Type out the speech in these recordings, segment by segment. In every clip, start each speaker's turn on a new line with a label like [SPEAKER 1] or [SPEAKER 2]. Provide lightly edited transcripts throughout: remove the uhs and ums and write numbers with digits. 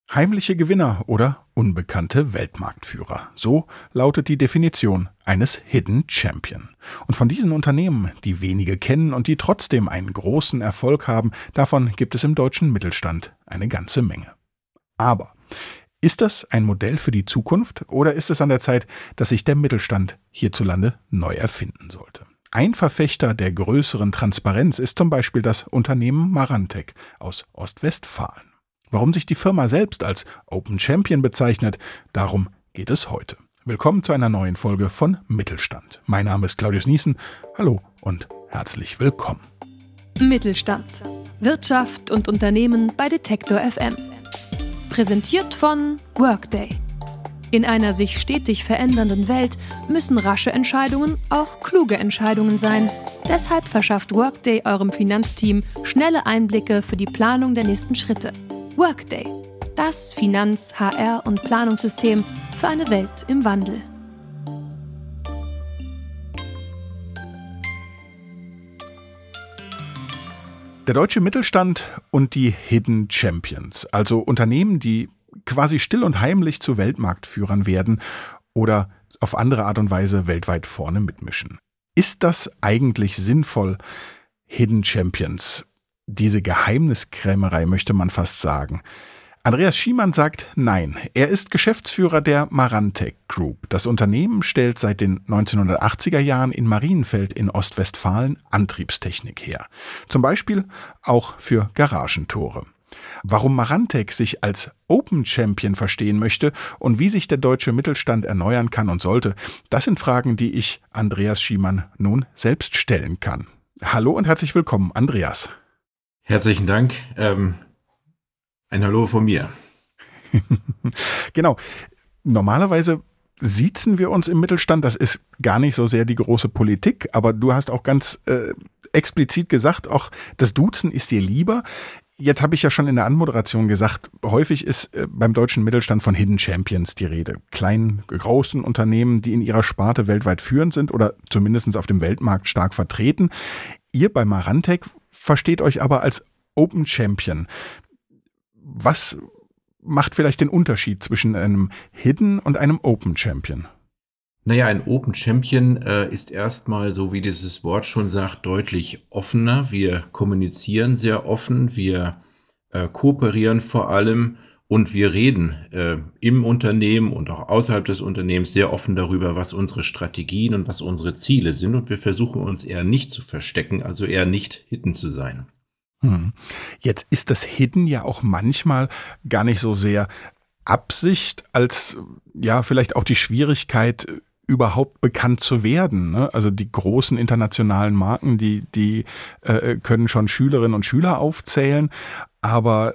[SPEAKER 1] Heimliche Gewinner oder unbekannte Weltmarktführer. So lautet die Definition eines Hidden Champion. Und von diesen Unternehmen, die wenige kennen und die trotzdem einen großen Erfolg haben, davon gibt es im deutschen Mittelstand eine ganze Menge. Aber ist das ein Modell für die Zukunft oder ist es an der Zeit, dass sich der Mittelstand hierzulande neu erfinden sollte? Ein Verfechter der größeren Transparenz ist zum Beispiel das Unternehmen Marantec aus Ostwestfalen. Warum sich die Firma selbst als Open Champion bezeichnet, darum geht es heute. Willkommen zu einer neuen Folge von Mittelstand. Mein Name ist Claudius Niesen. Hallo und herzlich willkommen.
[SPEAKER 2] Mittelstand. Wirtschaft und Unternehmen bei Detektor FM. Präsentiert von Workday. In einer sich stetig verändernden Welt müssen rasche Entscheidungen auch kluge Entscheidungen sein. Deshalb verschafft Workday eurem Finanzteam schnelle Einblicke für die Planung der nächsten Schritte. Workday, das Finanz-, HR- und Planungssystem für eine Welt im Wandel.
[SPEAKER 1] Der deutsche Mittelstand und die Hidden Champions, also Unternehmen, die quasi still und heimlich zu Weltmarktführern werden oder auf andere Art und Weise weltweit vorne mitmischen. Ist das eigentlich sinnvoll, Hidden Champions? Diese Geheimniskrämerei möchte man fast sagen. Andreas Schiemann sagt nein. Er ist Geschäftsführer der Marantec Group. Das Unternehmen stellt seit den 1980er Jahren in Marienfeld in Ostwestfalen Antriebstechnik her. Zum Beispiel auch für Garagentore. Warum Marantec sich als Open Champion verstehen möchte und wie sich der deutsche Mittelstand erneuern kann und sollte, das sind Fragen, die ich Andreas Schiemann nun selbst stellen kann. Hallo und herzlich willkommen, Andreas.
[SPEAKER 3] Herzlichen Dank. Ein Hallo von mir.
[SPEAKER 1] Genau. Normalerweise siezen wir uns im Mittelstand. Das ist gar nicht so sehr die große Politik, aber du hast auch ganz explizit gesagt, auch das Duzen ist dir lieber. Jetzt habe ich ja schon in der Anmoderation gesagt, häufig ist beim deutschen Mittelstand von Hidden Champions die Rede. Kleinen, großen Unternehmen, die in ihrer Sparte weltweit führend sind oder zumindest auf dem Weltmarkt stark vertreten. Ihr bei Marantec versteht euch aber als Open Champion. Was macht vielleicht den Unterschied zwischen einem Hidden und einem Open Champion?
[SPEAKER 3] Naja, ein Open Champion ist erstmal, so wie dieses Wort schon sagt, deutlich offener. Wir kommunizieren sehr offen, wir kooperieren vor allem und wir reden im Unternehmen und auch außerhalb des Unternehmens sehr offen darüber, was unsere Strategien und was unsere Ziele sind. Und wir versuchen uns eher nicht zu verstecken, also eher nicht hidden zu sein.
[SPEAKER 1] Jetzt ist das Hidden ja auch manchmal gar nicht so sehr Absicht, als ja vielleicht auch die Schwierigkeit, überhaupt bekannt zu werden. Ne? Also die großen internationalen Marken, die können schon Schülerinnen und Schüler aufzählen, aber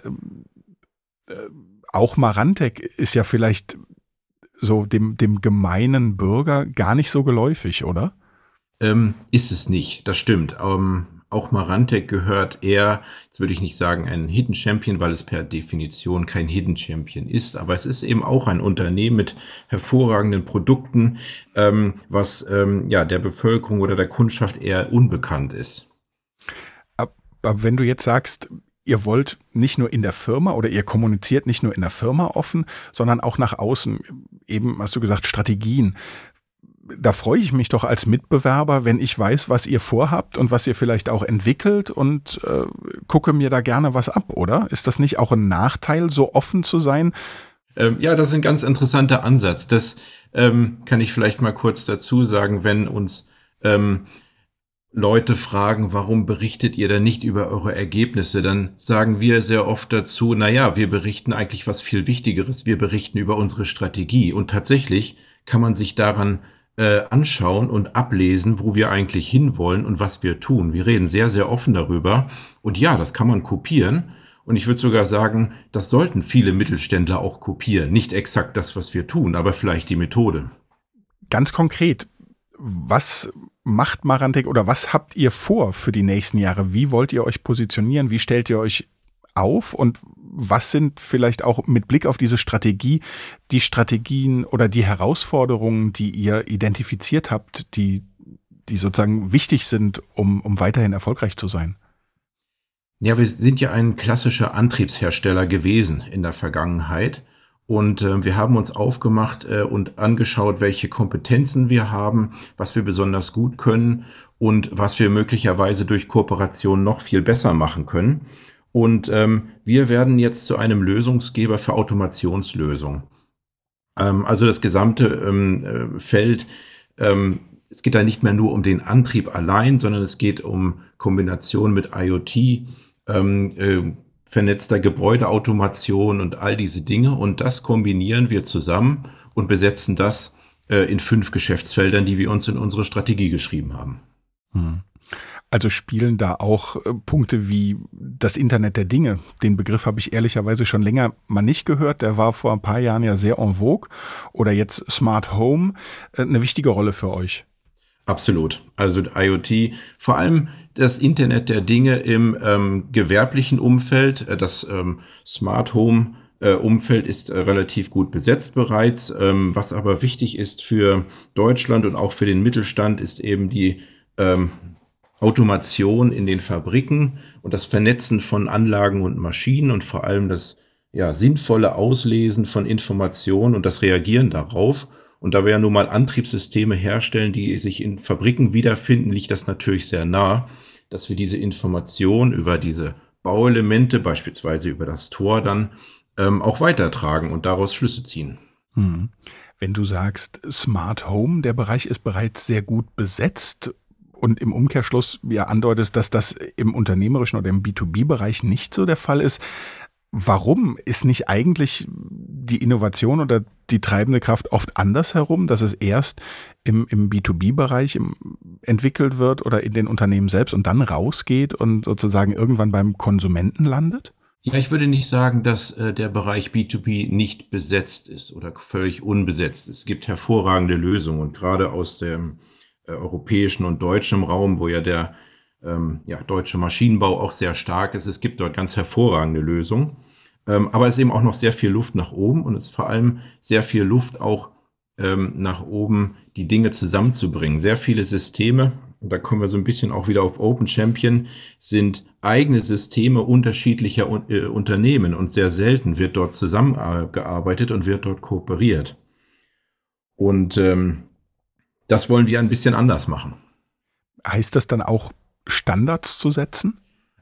[SPEAKER 1] auch Marantec ist ja vielleicht so dem gemeinen Bürger gar nicht so geläufig, oder?
[SPEAKER 3] Ist es nicht, das stimmt. Auch Marantec gehört eher, jetzt würde ich nicht sagen ein Hidden Champion, weil es per Definition kein Hidden Champion ist, aber es ist eben auch ein Unternehmen mit hervorragenden Produkten, was der Bevölkerung oder der Kundschaft eher unbekannt ist.
[SPEAKER 1] Aber wenn du jetzt sagst, ihr wollt nicht nur in der Firma oder ihr kommuniziert nicht nur in der Firma offen, sondern auch nach außen, eben hast du gesagt, Strategien. Da freue ich mich doch als Mitbewerber, wenn ich weiß, was ihr vorhabt und was ihr vielleicht auch entwickelt und gucke mir da gerne was ab, oder? Ist das nicht auch ein Nachteil, so offen zu sein?
[SPEAKER 3] Ja, das ist ein ganz interessanter Ansatz. Das kann ich vielleicht mal kurz dazu sagen, wenn uns Leute fragen, warum berichtet ihr denn nicht über eure Ergebnisse, dann sagen wir sehr oft dazu, naja, wir berichten eigentlich was viel Wichtigeres, wir berichten über unsere Strategie und tatsächlich kann man sich daran anschauen und ablesen, wo wir eigentlich hinwollen und was wir tun. Wir reden sehr, sehr offen darüber und ja, das kann man kopieren und ich würde sogar sagen, das sollten viele Mittelständler auch kopieren. Nicht exakt das, was wir tun, aber vielleicht die Methode.
[SPEAKER 1] Ganz konkret, was macht Marantec oder was habt ihr vor für die nächsten Jahre? Wie wollt ihr euch positionieren? Wie stellt ihr euch auf und was sind vielleicht auch mit Blick auf diese Strategie die Strategien oder die Herausforderungen, die ihr identifiziert habt, die sozusagen wichtig sind, um weiterhin erfolgreich zu sein?
[SPEAKER 3] Ja, wir sind ja ein klassischer Antriebshersteller gewesen in der Vergangenheit. Und wir haben uns aufgemacht und angeschaut, welche Kompetenzen wir haben, was wir besonders gut können und was wir möglicherweise durch Kooperation noch viel besser machen können. Und wir werden jetzt zu einem Lösungsgeber für Automationslösungen. Also das gesamte Feld, es geht da nicht mehr nur um den Antrieb allein, sondern es geht um Kombination mit IoT, vernetzter Gebäudeautomation und all diese Dinge. Und das kombinieren wir zusammen und besetzen das in 5 Geschäftsfeldern, die wir uns in unsere Strategie geschrieben haben.
[SPEAKER 1] Also spielen da auch Punkte wie das Internet der Dinge. Den Begriff habe ich ehrlicherweise schon länger mal nicht gehört. Der war vor ein paar Jahren ja sehr en vogue. Oder jetzt Smart Home, eine wichtige Rolle für euch.
[SPEAKER 3] Absolut. Also IoT, vor allem das Internet der Dinge im gewerblichen Umfeld. Das Smart Home Umfeld ist relativ gut besetzt bereits. Was aber wichtig ist für Deutschland und auch für den Mittelstand, ist eben die Automation in den Fabriken und das Vernetzen von Anlagen und Maschinen und vor allem das sinnvolle Auslesen von Informationen und das Reagieren darauf. Und da wir ja nun mal Antriebssysteme herstellen, die sich in Fabriken wiederfinden, liegt das natürlich sehr nah, dass wir diese Information über diese Bauelemente, beispielsweise über das Tor, dann auch weitertragen und daraus Schlüsse ziehen.
[SPEAKER 1] Wenn du sagst Smart Home, der Bereich ist bereits sehr gut besetzt und im Umkehrschluss andeutest, dass das im unternehmerischen oder im B2B-Bereich nicht so der Fall ist. Warum ist nicht eigentlich die Innovation oder die treibende Kraft oft andersherum, dass es erst im B2B-Bereich entwickelt wird oder in den Unternehmen selbst und dann rausgeht und sozusagen irgendwann beim Konsumenten landet?
[SPEAKER 3] Ja, ich würde nicht sagen, dass der Bereich B2B nicht besetzt ist oder völlig unbesetzt. Es gibt hervorragende Lösungen und gerade aus dem europäischen und deutschen Raum, wo ja der deutsche Maschinenbau auch sehr stark ist. Es gibt dort ganz hervorragende Lösungen. Aber es ist eben auch noch sehr viel Luft nach oben und es ist vor allem sehr viel Luft auch nach oben, die Dinge zusammenzubringen. Sehr viele Systeme, und da kommen wir so ein bisschen auch wieder auf Open Champion, sind eigene Systeme unterschiedlicher Unternehmen und sehr selten wird dort zusammengearbeitet und wird dort kooperiert. Und das wollen wir ein bisschen anders machen.
[SPEAKER 1] Heißt das dann auch, Standards zu setzen?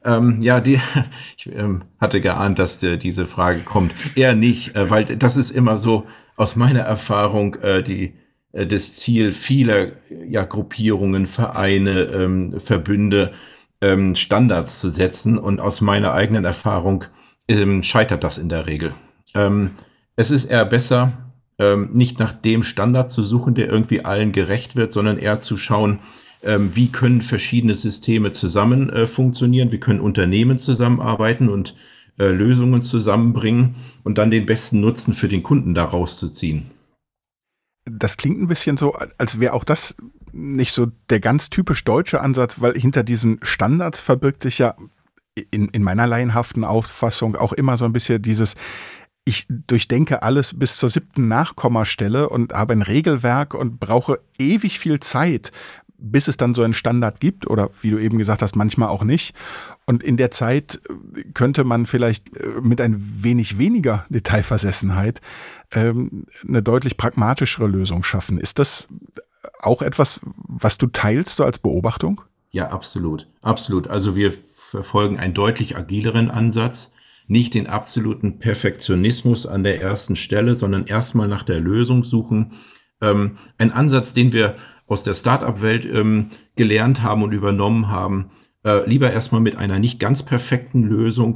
[SPEAKER 3] Ich hatte geahnt, dass diese Frage kommt. Eher nicht, weil das ist immer so aus meiner Erfahrung das Ziel vieler Gruppierungen, Vereine, Verbünde, Standards zu setzen. Und aus meiner eigenen Erfahrung scheitert das in der Regel. Es ist eher besser, nicht nach dem Standard zu suchen, der irgendwie allen gerecht wird, sondern eher zu schauen, wie können verschiedene Systeme zusammen funktionieren, wie können Unternehmen zusammenarbeiten und Lösungen zusammenbringen und dann den besten Nutzen für den Kunden daraus zu ziehen.
[SPEAKER 1] Das klingt ein bisschen so, als wäre auch das nicht so der ganz typisch deutsche Ansatz, weil hinter diesen Standards verbirgt sich ja in meiner laienhaften Auffassung auch immer so ein bisschen dieses: Ich durchdenke alles bis zur 7. Nachkommastelle und habe ein Regelwerk und brauche ewig viel Zeit, bis es dann so einen Standard gibt oder wie du eben gesagt hast, manchmal auch nicht. Und in der Zeit könnte man vielleicht mit ein wenig weniger Detailversessenheit eine deutlich pragmatischere Lösung schaffen. Ist das auch etwas, was du teilst so als Beobachtung?
[SPEAKER 3] Ja, absolut. Absolut. Also wir verfolgen einen deutlich agileren Ansatz, nicht den absoluten Perfektionismus an der ersten Stelle, sondern erstmal nach der Lösung suchen. Ein Ansatz, den wir aus der Start-up-Welt gelernt haben und übernommen haben, lieber erstmal mit einer nicht ganz perfekten Lösung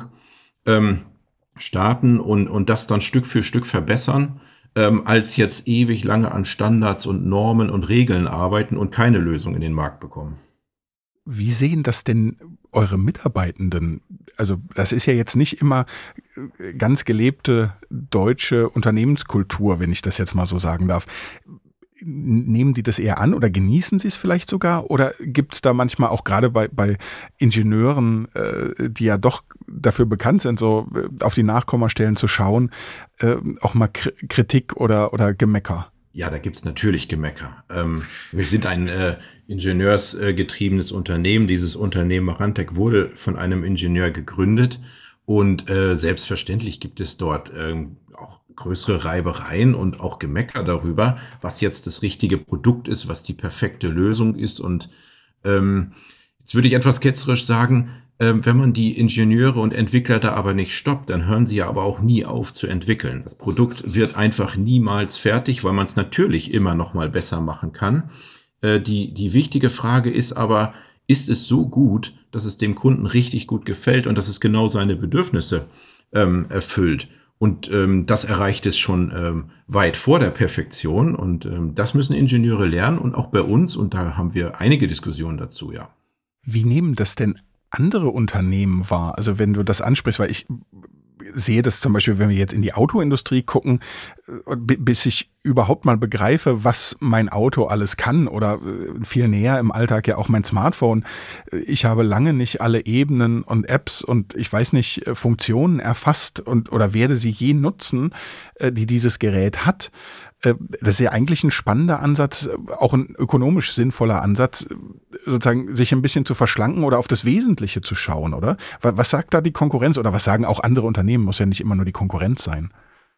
[SPEAKER 3] starten und das dann Stück für Stück verbessern, als jetzt ewig lange an Standards und Normen und Regeln arbeiten und keine Lösung in den Markt bekommen.
[SPEAKER 1] Wie sehen das denn eure Mitarbeitenden? Also das ist ja jetzt nicht immer ganz gelebte deutsche Unternehmenskultur, wenn ich das jetzt mal so sagen darf. Nehmen die das eher an oder genießen sie es vielleicht sogar? Oder gibt es da manchmal auch gerade bei Ingenieuren, die ja doch dafür bekannt sind, so auf die Nachkommastellen zu schauen, auch mal Kritik oder Gemecker?
[SPEAKER 3] Ja, da gibt's natürlich Gemecker. Wir sind ein ingenieursgetriebenes Unternehmen. Dieses Unternehmen Marantec wurde von einem Ingenieur gegründet und selbstverständlich gibt es dort auch größere Reibereien und auch Gemecker darüber, was jetzt das richtige Produkt ist, was die perfekte Lösung ist. Und jetzt würde ich etwas ketzerisch sagen, wenn man die Ingenieure und Entwickler da aber nicht stoppt, dann hören sie ja aber auch nie auf zu entwickeln. Das Produkt wird einfach niemals fertig, weil man es natürlich immer noch mal besser machen kann. Die wichtige Frage ist aber, ist es so gut, dass es dem Kunden richtig gut gefällt und dass es genau seine Bedürfnisse erfüllt? Und das erreicht es schon weit vor der Perfektion. Und das müssen Ingenieure lernen und auch bei uns. Und da haben wir einige Diskussionen dazu, ja.
[SPEAKER 1] Wie nehmen das denn andere Unternehmen wahr? Also wenn du das ansprichst, weil ich sehe das zum Beispiel, wenn wir jetzt in die Autoindustrie gucken, bis ich überhaupt mal begreife, was mein Auto alles kann oder viel näher im Alltag ja auch mein Smartphone. Ich habe lange nicht alle Ebenen und Apps und ich weiß nicht, Funktionen erfasst oder werde sie je nutzen, die dieses Gerät hat. Das ist ja eigentlich ein spannender Ansatz, auch ein ökonomisch sinnvoller Ansatz, sozusagen sich ein bisschen zu verschlanken oder auf das Wesentliche zu schauen, oder? Was sagt da die Konkurrenz oder was sagen auch andere Unternehmen? Muss ja nicht immer nur die Konkurrenz sein.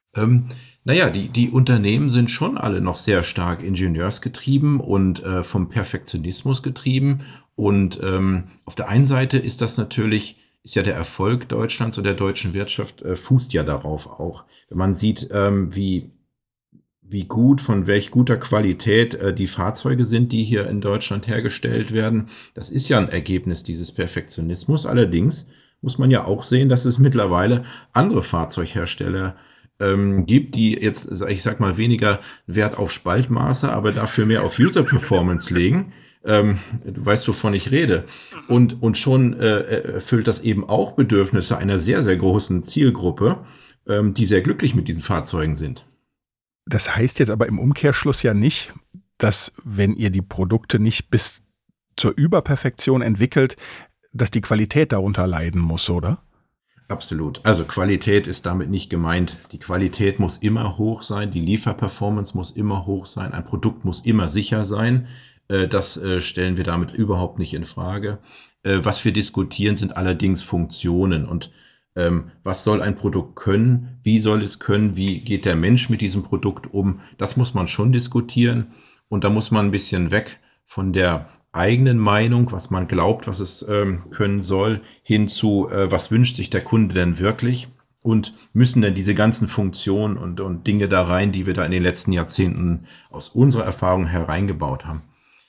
[SPEAKER 3] Die Unternehmen sind schon alle noch sehr stark ingenieursgetrieben und vom Perfektionismus getrieben. Und auf der einen Seite ist ja der Erfolg Deutschlands und der deutschen Wirtschaft fußt ja darauf auch. Wenn man sieht, wie gut, von welch guter Qualität die Fahrzeuge sind, die hier in Deutschland hergestellt werden. Das ist ja ein Ergebnis dieses Perfektionismus. Allerdings muss man ja auch sehen, dass es mittlerweile andere Fahrzeughersteller gibt, die jetzt, ich sag mal, weniger Wert auf Spaltmaße, aber dafür mehr auf User-Performance legen. Du weißt, wovon ich rede. Und schon erfüllt das eben auch Bedürfnisse einer sehr, sehr großen Zielgruppe, die sehr glücklich mit diesen Fahrzeugen sind.
[SPEAKER 1] Das heißt jetzt aber im Umkehrschluss ja nicht, dass wenn ihr die Produkte nicht bis zur Überperfektion entwickelt, dass die Qualität darunter leiden muss, oder?
[SPEAKER 3] Absolut. Also Qualität ist damit nicht gemeint. Die Qualität muss immer hoch sein, die Lieferperformance muss immer hoch sein, ein Produkt muss immer sicher sein. Das stellen wir damit überhaupt nicht in Frage. Was wir diskutieren, sind allerdings Funktionen und was soll ein Produkt können, wie soll es können, wie geht der Mensch mit diesem Produkt um, das muss man schon diskutieren und da muss man ein bisschen weg von der eigenen Meinung, was man glaubt, was es können soll, hin zu, was wünscht sich der Kunde denn wirklich und müssen denn diese ganzen Funktionen und Dinge da rein, die wir da in den letzten Jahrzehnten aus unserer Erfahrung hereingebaut haben.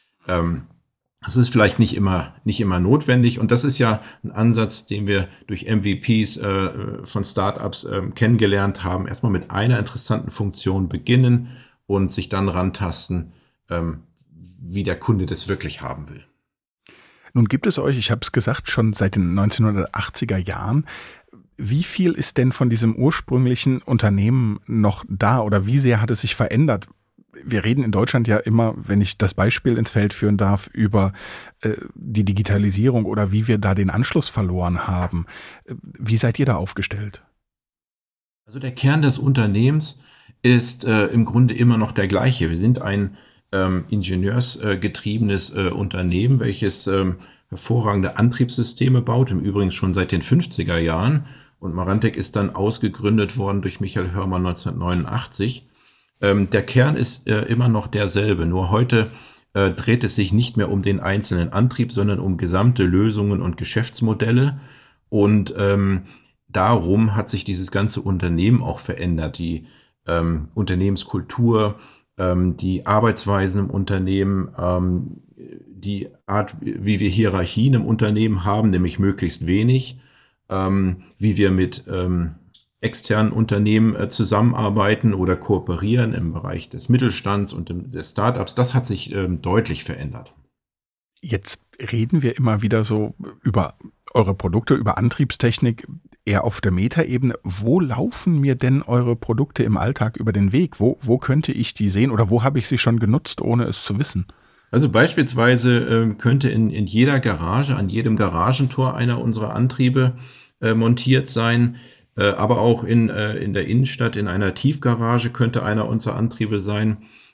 [SPEAKER 3] Das ist vielleicht nicht immer notwendig und das ist ja ein Ansatz, den wir durch MVPs von Startups kennengelernt haben. Erstmal mit einer interessanten Funktion beginnen und sich dann rantasten, wie der Kunde das wirklich haben will.
[SPEAKER 1] Nun gibt es euch, ich habe es gesagt, schon seit den 1980er Jahren. Wie viel ist denn von diesem ursprünglichen Unternehmen noch da oder wie sehr hat es sich verändert? Wir reden in Deutschland ja immer, wenn ich das Beispiel ins Feld führen darf, über die Digitalisierung oder wie wir da den Anschluss verloren haben. Wie seid ihr da aufgestellt?
[SPEAKER 3] Also der Kern des Unternehmens ist im Grunde immer noch der gleiche. Wir sind ein ingenieursgetriebenes Unternehmen, welches hervorragende Antriebssysteme baut, im Übrigen schon seit den 50er Jahren. Und Marantec ist dann ausgegründet worden durch Michael Hörmann 1989. Der Kern ist immer noch derselbe, nur heute dreht es sich nicht mehr um den einzelnen Antrieb, sondern um gesamte Lösungen und Geschäftsmodelle. Und darum hat sich dieses ganze Unternehmen auch verändert. Die Unternehmenskultur, die Arbeitsweisen im Unternehmen, die Art, wie wir Hierarchien im Unternehmen haben, nämlich möglichst wenig, wie wir mit externen Unternehmen zusammenarbeiten oder kooperieren im Bereich des Mittelstands und des Startups, das hat sich deutlich verändert.
[SPEAKER 1] Jetzt reden wir immer wieder so über eure Produkte, über Antriebstechnik, eher auf der Metaebene. Wo laufen mir denn eure Produkte im Alltag über den Weg? Wo könnte ich die sehen oder wo habe ich sie schon genutzt, ohne es zu wissen?
[SPEAKER 3] Also beispielsweise könnte in jeder Garage, an jedem Garagentor einer unserer Antriebe montiert sein. Aber auch in der Innenstadt, in einer Tiefgarage könnte einer unserer Antriebe sein.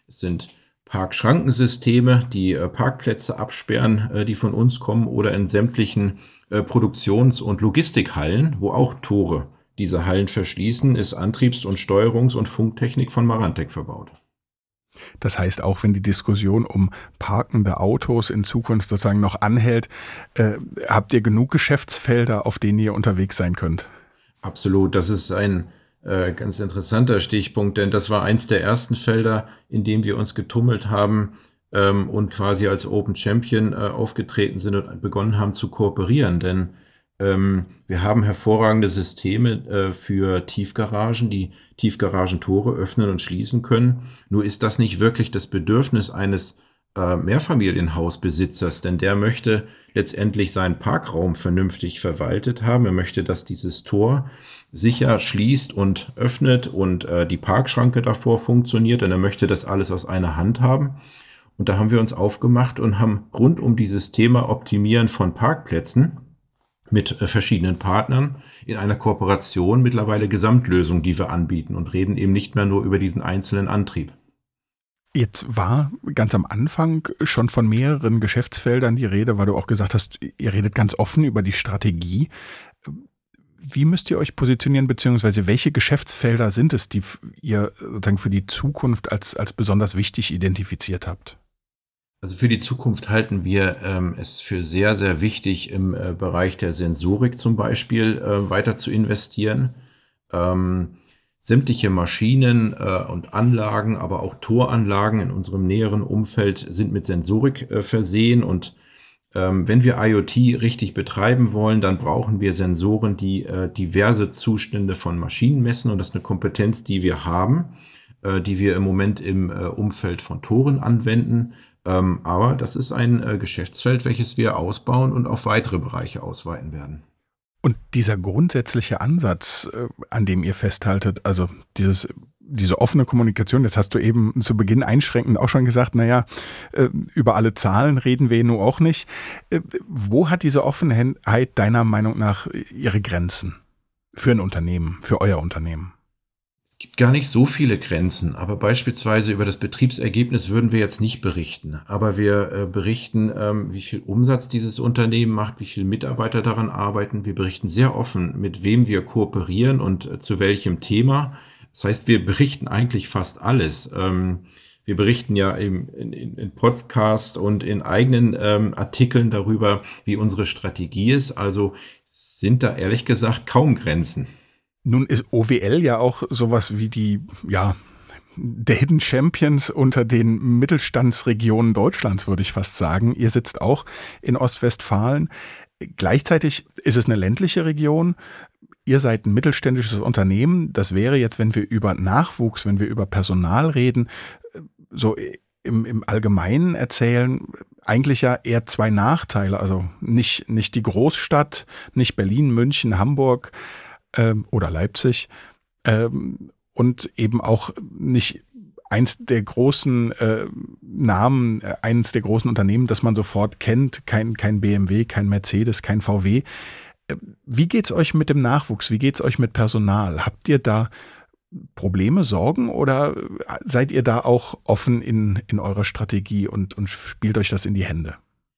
[SPEAKER 3] Es sind Parkschrankensysteme, die Parkplätze absperren, die von uns kommen, oder in sämtlichen Produktions- und Logistikhallen, wo auch Tore diese Hallen verschließen, ist Antriebs- und Steuerungs- und Funktechnik von Marantec verbaut.
[SPEAKER 1] Das heißt, auch wenn die Diskussion um parkende Autos in Zukunft sozusagen noch anhält, habt ihr genug Geschäftsfelder, auf denen ihr unterwegs sein könnt?
[SPEAKER 3] Absolut, das ist ein ganz interessanter Stichpunkt, denn das war eins der ersten Felder, in dem wir uns getummelt haben und quasi als Open Champion aufgetreten sind und begonnen haben zu kooperieren, denn wir haben hervorragende Systeme für Tiefgaragen, die Tiefgaragentore öffnen und schließen können. Nur ist das nicht wirklich das Bedürfnis eines Mehrfamilienhausbesitzers, denn der möchte letztendlich seinen Parkraum vernünftig verwaltet haben. Er möchte, dass dieses Tor sicher schließt und öffnet und die Parkschranke davor funktioniert, und er möchte das alles aus einer Hand haben. Und da haben wir uns aufgemacht und haben rund um dieses Thema Optimieren von Parkplätzen mit verschiedenen Partnern in einer Kooperation mittlerweile Gesamtlösungen, die wir anbieten, und reden eben nicht mehr nur über diesen einzelnen Antrieb.
[SPEAKER 1] Jetzt war ganz am Anfang schon von mehreren Geschäftsfeldern die Rede, weil du auch gesagt hast, ihr redet ganz offen über die Strategie. Wie müsst ihr euch positionieren, beziehungsweise welche Geschäftsfelder sind es, die ihr sozusagen für die Zukunft als besonders wichtig identifiziert habt?
[SPEAKER 3] Also für die Zukunft halten wir es für sehr, sehr wichtig, im Bereich der Sensorik zum Beispiel weiter zu investieren. Sämtliche Maschinen und Anlagen, aber auch Toranlagen in unserem näheren Umfeld sind mit Sensorik versehen, und wenn wir IoT richtig betreiben wollen, dann brauchen wir Sensoren, die diverse Zustände von Maschinen messen, und das ist eine Kompetenz, die wir haben, die wir im Moment im Umfeld von Toren anwenden. Aber das ist ein Geschäftsfeld, welches wir ausbauen und auf weitere Bereiche ausweiten werden.
[SPEAKER 1] Und dieser grundsätzliche Ansatz, an dem ihr festhaltet, also diese offene Kommunikation, jetzt hast du eben zu Beginn einschränkend auch schon gesagt, naja, über alle Zahlen reden wir nur auch nicht. Wo hat diese Offenheit deiner Meinung nach ihre Grenzen für ein Unternehmen, für euer Unternehmen?
[SPEAKER 3] Es gibt gar nicht so viele Grenzen, aber beispielsweise über das Betriebsergebnis würden wir jetzt nicht berichten. Aber wir berichten, wie viel Umsatz dieses Unternehmen macht, wie viele Mitarbeiter daran arbeiten. Wir berichten sehr offen, mit wem wir kooperieren und zu welchem Thema. Das heißt, wir berichten eigentlich fast alles. Wir berichten ja in Podcasts und in eigenen Artikeln darüber, wie unsere Strategie ist. Also sind da ehrlich gesagt kaum Grenzen.
[SPEAKER 1] Nun ist OWL ja auch sowas wie der Hidden Champions unter den Mittelstandsregionen Deutschlands, würde ich fast sagen. Ihr sitzt auch in Ostwestfalen. Gleichzeitig ist es eine ländliche Region. Ihr seid ein mittelständisches Unternehmen. Das wäre jetzt, wenn wir über Nachwuchs, wenn wir über Personal reden, so im Allgemeinen erzählen, eigentlich ja eher zwei Nachteile. Also nicht die Großstadt, nicht Berlin, München, Hamburg oder Leipzig und eben auch nicht eins der großen Namen, eines der großen Unternehmen, das man sofort kennt, kein BMW, kein Mercedes, kein VW. Wie geht's euch mit dem Nachwuchs? Wie geht's euch mit Personal? Habt ihr da Probleme, Sorgen, oder seid ihr da auch offen in eurer Strategie und spielt euch das in die Hände?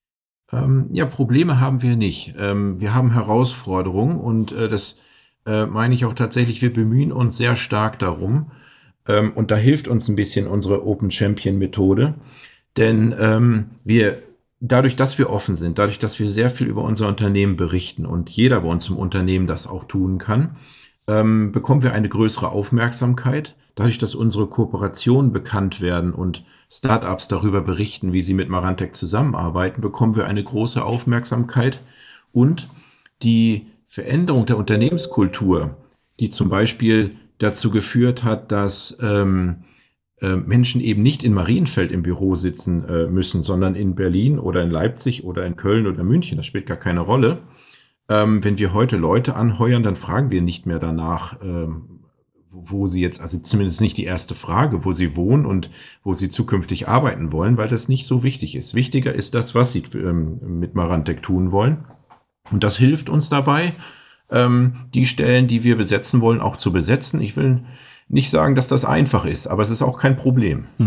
[SPEAKER 3] Probleme haben wir nicht. Wir haben Herausforderungen, und das meine ich auch tatsächlich. Wir bemühen uns sehr stark darum, und da hilft uns ein bisschen unsere Open Champion Methode, denn dadurch, dass wir offen sind, dadurch, dass wir sehr viel über unser Unternehmen berichten und jeder bei uns im Unternehmen das auch tun kann, bekommen wir eine größere Aufmerksamkeit. Dadurch, dass unsere Kooperationen bekannt werden und Startups darüber berichten, wie sie mit Marantec zusammenarbeiten, bekommen wir eine große Aufmerksamkeit, und die Veränderung der Unternehmenskultur, die zum Beispiel dazu geführt hat, dass Menschen eben nicht in Marienfeld im Büro sitzen müssen, sondern in Berlin oder in Leipzig oder in Köln oder München. Das spielt gar keine Rolle. Wenn wir heute Leute anheuern, dann fragen wir nicht mehr danach, wo sie jetzt, also zumindest nicht die erste Frage, wo sie wohnen und wo sie zukünftig arbeiten wollen, weil das nicht so wichtig ist. Wichtiger ist das, was sie mit Marantec tun wollen. Und das hilft uns dabei, die Stellen, die wir besetzen wollen, auch zu besetzen. Ich will nicht sagen, dass das einfach ist, aber es ist auch kein Problem.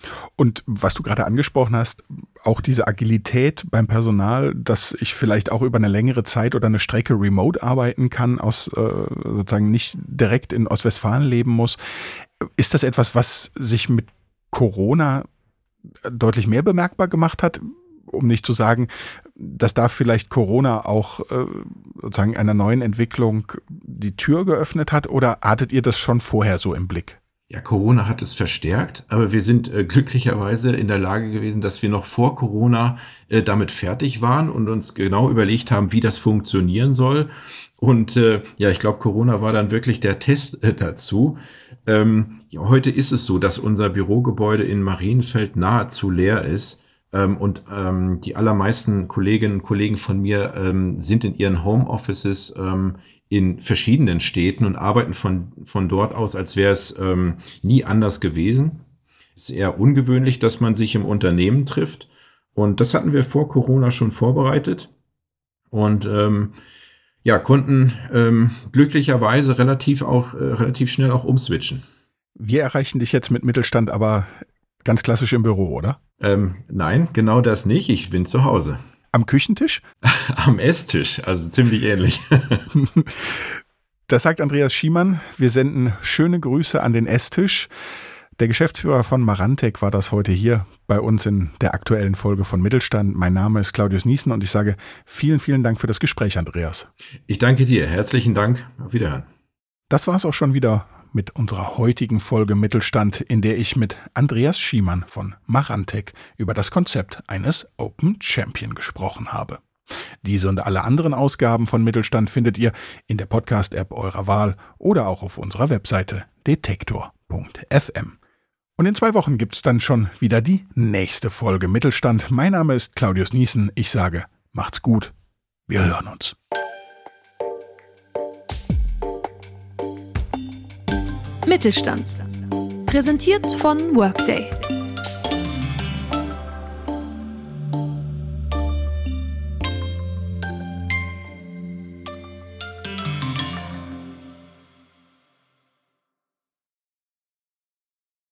[SPEAKER 1] Und was du gerade angesprochen hast, auch diese Agilität beim Personal, dass ich vielleicht auch über eine längere Zeit oder eine Strecke remote arbeiten kann, sozusagen nicht direkt in Ostwestfalen leben muss. Ist das etwas, was sich mit Corona deutlich mehr bemerkbar gemacht hat? Um nicht zu sagen, dass da vielleicht Corona auch sozusagen einer neuen Entwicklung die Tür geöffnet hat, oder hattet ihr das schon vorher so im Blick?
[SPEAKER 3] Ja, Corona hat es verstärkt, aber wir sind glücklicherweise in der Lage gewesen, dass wir noch vor Corona damit fertig waren und uns genau überlegt haben, wie das funktionieren soll. Und ich glaube, Corona war dann wirklich der Test dazu. Heute ist es so, dass unser Bürogebäude in Marienfeld nahezu leer ist. Und die allermeisten Kolleginnen und Kollegen von mir sind in ihren Homeoffices in verschiedenen Städten und arbeiten von dort aus, als wäre es nie anders gewesen. Es ist eher ungewöhnlich, dass man sich im Unternehmen trifft. Und das hatten wir vor Corona schon vorbereitet und konnten glücklicherweise relativ schnell auch umswitchen.
[SPEAKER 1] Wir erreichen dich jetzt mit Mittelstand, aber ganz klassisch im Büro, oder?
[SPEAKER 3] Nein, genau das nicht. Ich bin zu Hause.
[SPEAKER 1] Am Küchentisch?
[SPEAKER 3] Am Esstisch, also ziemlich ähnlich.
[SPEAKER 1] Das sagt Andreas Schiemann. Wir senden schöne Grüße an den Esstisch. Der Geschäftsführer von Marantec war das heute hier bei uns in der aktuellen Folge von Mittelstand. Mein Name ist Claudius Niesen und ich sage vielen, vielen Dank für das Gespräch, Andreas.
[SPEAKER 3] Ich danke dir. Herzlichen Dank. Auf Wiederhören.
[SPEAKER 1] Das war es auch schon wieder mit unserer heutigen Folge Mittelstand, in der ich mit Andreas Schiemann von Marantec über das Konzept eines Open Champion gesprochen habe. Diese und alle anderen Ausgaben von Mittelstand findet ihr in der Podcast-App eurer Wahl oder auch auf unserer Webseite detektor.fm. Und in 2 Wochen gibt's dann schon wieder die nächste Folge Mittelstand. Mein Name ist Claudius Niesen. Ich sage, macht's gut. Wir hören uns.
[SPEAKER 2] Mittelstand. Präsentiert von Workday.